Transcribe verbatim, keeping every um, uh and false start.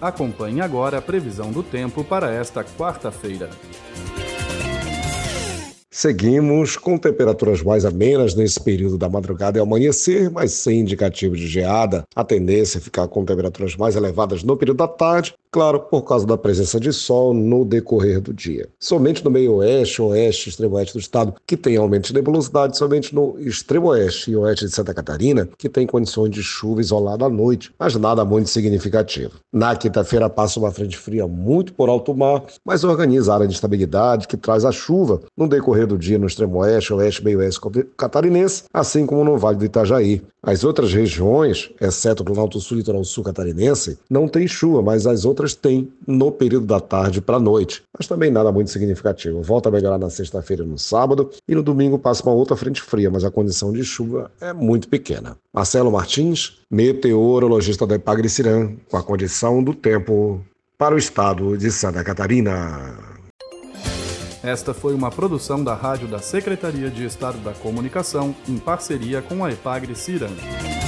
Acompanhe agora a previsão do tempo para esta quarta-feira. Seguimos com temperaturas mais amenas nesse período da madrugada e amanhecer, mas sem indicativo de geada. A tendência é ficar com temperaturas mais elevadas no período da tarde, claro, por causa da presença de sol no decorrer do dia. Somente no meio oeste, oeste e extremo oeste do estado, que tem aumento de nebulosidade, somente no extremo oeste e oeste de Santa Catarina, que tem condições de chuva isolada à noite, mas nada muito significativo. Na quinta-feira passa uma frente fria muito por alto mar, mas organiza a área de estabilidade que traz a chuva no decorrer do dia no extremo oeste, oeste e meio oeste catarinense, assim como no Vale do Itajaí. As outras regiões, exceto no Alto Sul e Litoral Sul catarinense, não tem chuva, mas as outras têm no período da tarde para a noite. Mas também nada muito significativo. Volta a melhorar na sexta-feira e no sábado, e no domingo passa uma outra frente fria, mas a condição de chuva é muito pequena. Marcelo Martins, meteorologista da Epagre-Ciran, com a condição do tempo para o estado de Santa Catarina. Esta foi uma produção da Rádio da Secretaria de Estado da Comunicação, em parceria com a Epagre-Ciran.